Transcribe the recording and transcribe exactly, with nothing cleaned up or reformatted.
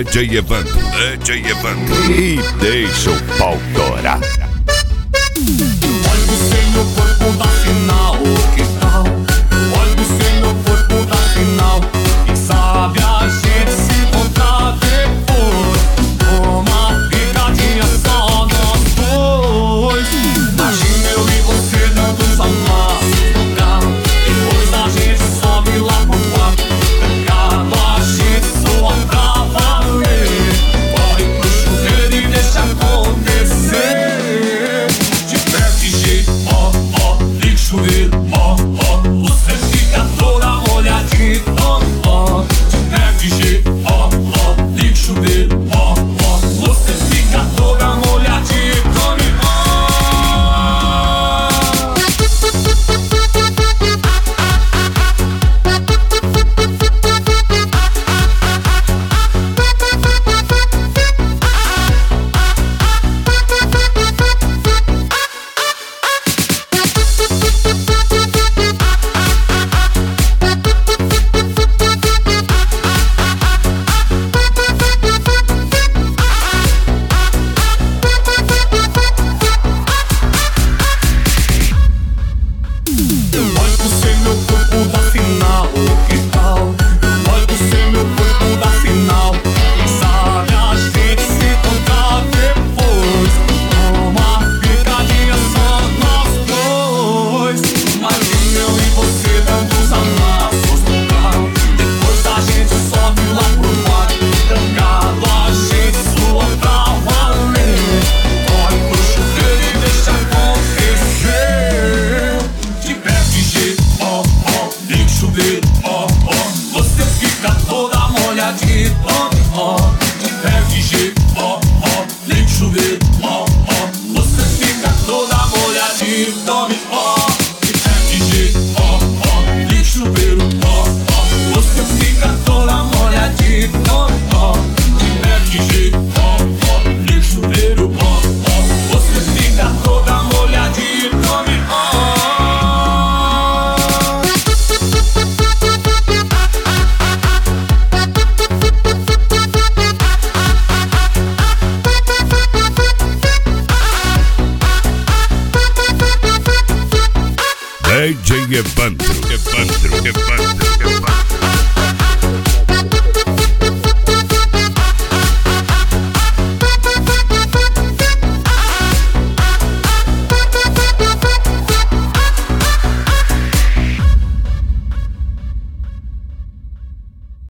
D J Evandro, D J Evandro, e deixa o pau torar. Olha você meu corpo da final, que tal? Olha você meu corpo da final. Quem sabe a gente se encontrar depois, uma picadinha só nós dois. Imagina eu e você dando os amassos no carro, depois a gente sobe lá pro quarto, trancado a gente soa pra valer. Corre pro chuveiro e deixa acontecer. Ó, ó, liga o chuveiro, ó, ó, você fica toda molhadinha, ó, ó, de F G, ó, ó, liga o chuveiro, ó, ó, você fica toda molhadinha, come, D J Evandro, Evandro, Evandro, Evandro.